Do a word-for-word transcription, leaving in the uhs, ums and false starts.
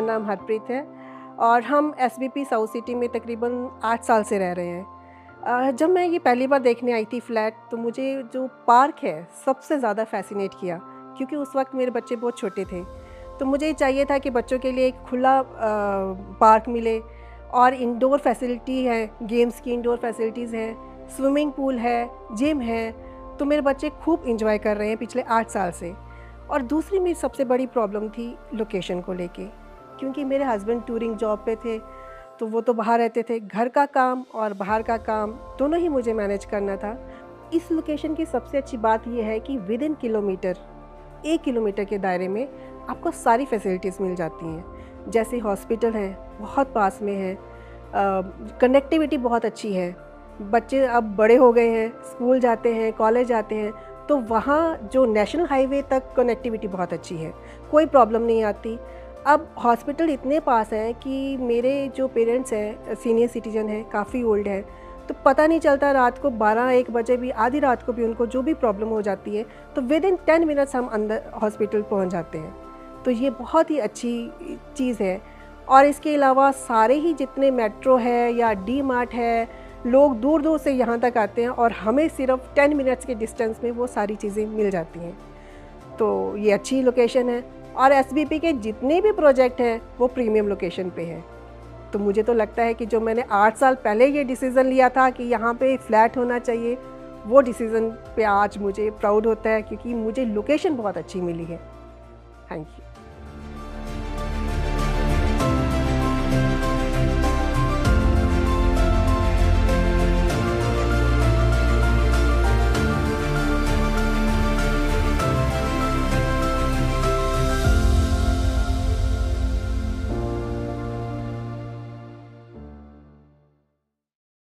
नाम हरप्रीत है और हम एसबीपी साउथ सिटी में तकरीबन आठ साल से रह रहे हैं। अ, जब मैं ये पहली बार देखने आई थी फ्लैट, तो मुझे जो पार्क है सबसे ज़्यादा फ़ैसिनेट किया, क्योंकि उस वक्त मेरे बच्चे बहुत छोटे थे। तो मुझे चाहिए था कि बच्चों के लिए एक खुला अ, पार्क मिले और इंडोर फैसिलिटी है, गेम्स की इंडोर फैसिलिटीज़ हैं, स्विमिंग पूल है, जिम है। तो मेरे बच्चे खूब इंजॉय कर रहे हैं पिछले आठ साल से। और दूसरी मेरी सबसे बड़ी प्रॉब्लम थी लोकेशन को लेके, क्योंकि मेरे हस्बैंड टूरिंग जॉब पे थे, तो वो तो बाहर रहते थे। घर का काम और बाहर का काम दोनों ही मुझे मैनेज करना था। इस लोकेशन की सबसे अच्छी बात ये है कि विद इन किलोमीटर, एक किलोमीटर के दायरे में आपको सारी फैसिलिटीज़ मिल जाती हैं। जैसे हॉस्पिटल है, बहुत पास में है, कनेक्टिविटी बहुत अच्छी है। बच्चे अब बड़े हो गए हैं, स्कूल जाते हैं, कॉलेज जाते हैं, तो वहाँ जो नेशनल हाईवे तक कनेक्टिविटी बहुत अच्छी है, कोई प्रॉब्लम नहीं आती। अब हॉस्पिटल इतने पास हैं कि मेरे जो पेरेंट्स हैं सीनियर सिटीज़न हैं, काफ़ी ओल्ड हैं, तो पता नहीं चलता रात को बारह एक बजे भी, आधी रात को भी उनको जो भी प्रॉब्लम हो जाती है, तो विद इन टेन मिनट्स हम अंदर हॉस्पिटल पहुंच जाते हैं। तो ये बहुत ही अच्छी चीज़ है। और इसके अलावा सारे ही जितने मेट्रो है या डी मार्ट है, लोग दूर दूर से यहाँ तक आते हैं और हमें सिर्फ टेन मिनट्स के डिस्टेंस में वो सारी चीज़ें मिल जाती हैं। तो ये अच्छी लोकेशन है और एसबीपी के जितने भी प्रोजेक्ट हैं वो प्रीमियम लोकेशन पे है। तो मुझे तो लगता है कि जो मैंने आठ साल पहले ये डिसीज़न लिया था कि यहाँ पे फ्लैट होना चाहिए, वो डिसीज़न पे आज मुझे प्राउड होता है, क्योंकि मुझे लोकेशन बहुत अच्छी मिली है। Thank you.